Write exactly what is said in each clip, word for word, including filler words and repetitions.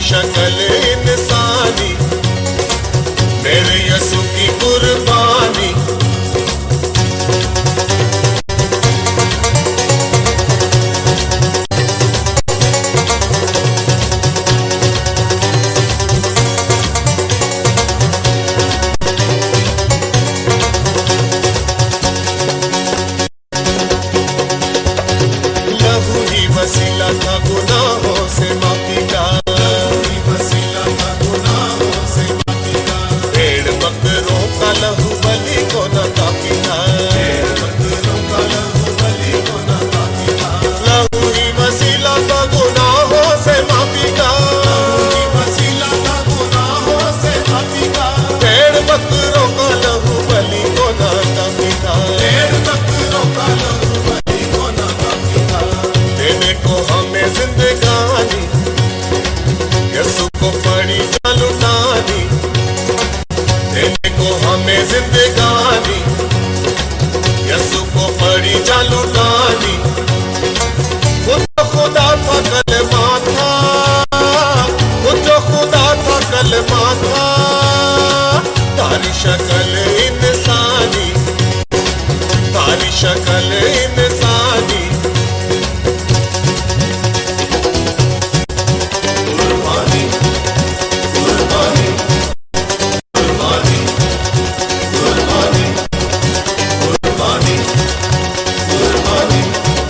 शक्ल इंसानी, मेरे यसु की कुर्बानी। लहू ही वसीला था गुनाहों से माफी का, लहू बलि को न काफी था, लहू ही वसीला था गुनाहों से माफी का, भेड़ बकरों का लहू बलि को न काफी था, देने को हमें जिंदगानी, यसु को पड़ी लुटानी, देने को हमें जिंदगानी, यसु को पड़ी लुटानी। वो तो खुदा था कलमा था, वो तो खुदा था कलमा था, तारी शक्ल इंसानी, तारी शक्ल इंसानी। कुर्बानी कुर्बानी कुर्बानी कुर्बानी कुर्बानी कुर्बानी।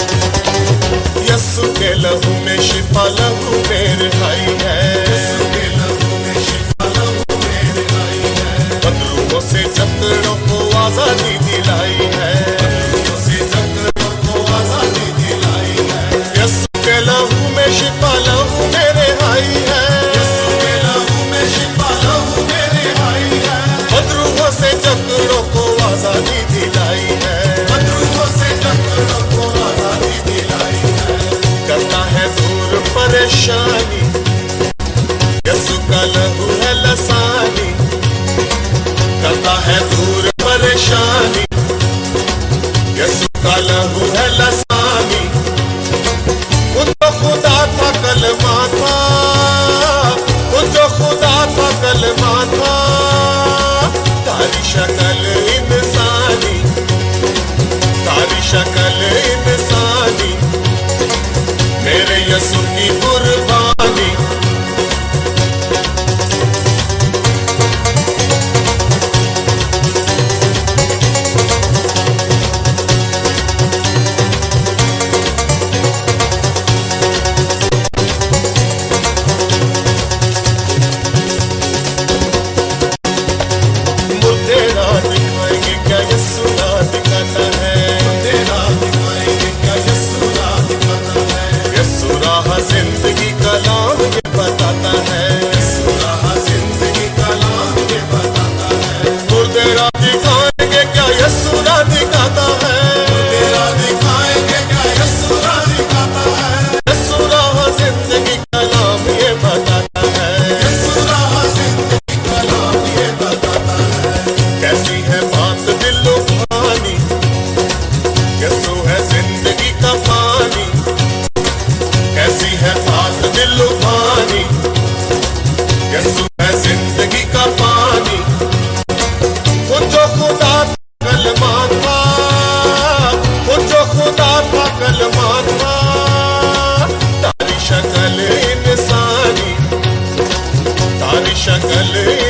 यसु के लहू में शिफा, लहू में रिहाई है, यसु के लहू में शिफा, लहू में रिहाई है। बंधुओं से जकड़ों को आजादी दिलाई है, बंधुओं से जकड़ों को आजादी दिलाई है। यसु के लहू में शिफा, लहू में रिहाई है, यसु के लहू में शिफा, लहू में रिहाई है। बंधुओं से जकड़ों को आजादी दिलाई है, बंधुओं से जकड़ों को आजादी दिलाई है। करता है दूर परेशानी, यसु का लहू है लसानी, करता है दूर परेशानी, यसु का लहू है लसानी। वो तो खुदा था कलमा था, वो तो खुदा था कलमा था, तारी शक्ल इंसानी, तारी शक्ल इंसानी, मेरे यसु की कुर्बानी। मुर्दे राह दिखाएंगे क्या यसु राह दिखाता है, मुर्दे राह दिखाएंगे क्या यसु राह दिखाता है। यसु राह जिंदगी का नाम ये बताता है, यसु राह जिंदगी का नाम ये बताता है। मुर्दे राह दिखाएंगे क्या यसु राह दिखाता है, मुर्दे राह दिखाएंगे क्या यसु राह दिखाता है। यसु राह जिंदगी का नाम ये बताता है, यसु राह जिंदगी का नाम ये बताता है। कैसी है बात दिलो भानी, यसु है जिंदगी का पानी, कैसी है बात दिलो भानी, यसु है जिंदगी का पानी। वो जो खुदा था कलमा था, वो जो खुदा था कलमा था, तारी शक्ल इंसानी, तारी शक्ल